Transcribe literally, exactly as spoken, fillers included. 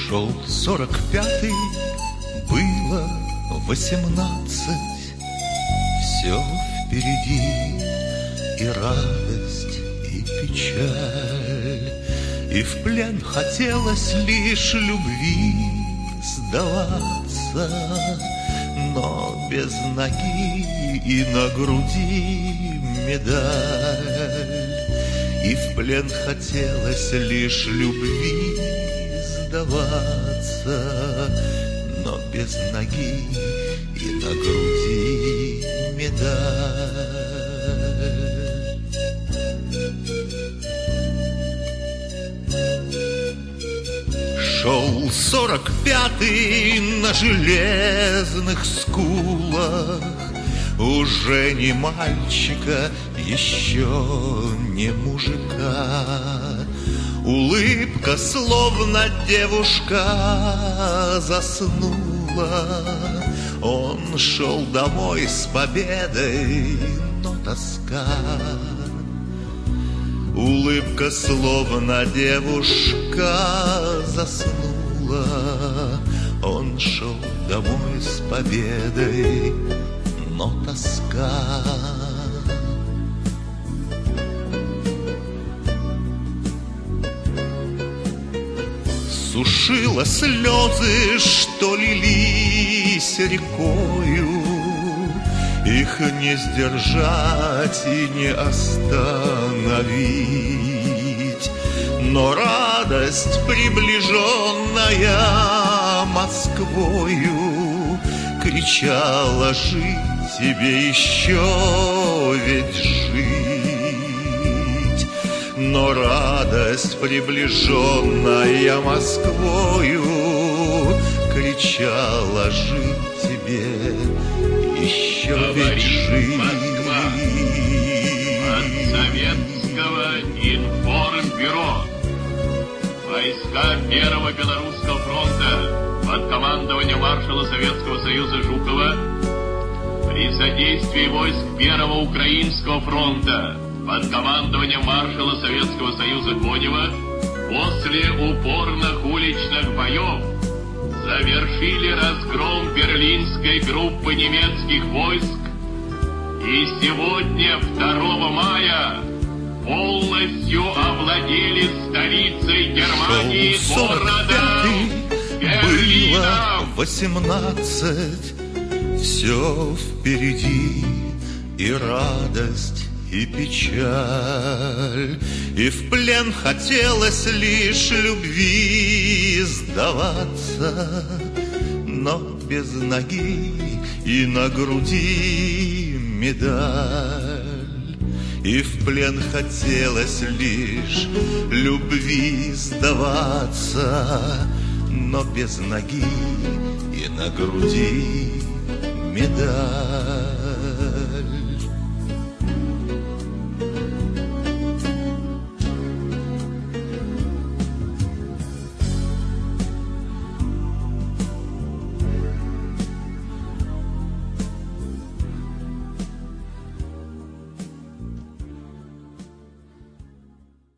Шел сорок пятый, было восемнадцать. Все впереди и радость, и печаль, и в плен хотелось лишь любви сдаваться, но без ноги и на груди медаль. И в плен хотелось лишь любви сдаваться, но без ноги и на груди медаль. Шел сорок пятый на железных скулах, уже не мальчика, еще не мужика. Улыбка, словно девушка заснула. Он шел домой с победой, но тоска. Улыбка, словно девушка заснула. Он шел домой с победой, но тоска. Сушила слезы, что лились рекою. Их не сдержать и не остановить. Но радость, приближенная Москвою, кричала: жить тебе еще, ведь жить. Но радость, приближенная Москвою, кричала: жить тебе еще, ведь жить. Москва. От Советского информбюро. Войска Первого Белорусского фронта под командованием маршала Советского Союза Жукова при содействии войск Первого Украинского фронта под командованием маршала Советского Союза Конева после упорных уличных боев завершили разгром берлинской группы немецких войск и сегодня, второго мая, полностью овладели столицей Германии, городом Берлином. Было восемнадцать, все впереди и радость, и печаль, и в плен хотелось лишь любви сдаваться, но без ноги и на груди медаль. И в плен хотелось лишь любви сдаваться, но без ноги и на груди медаль.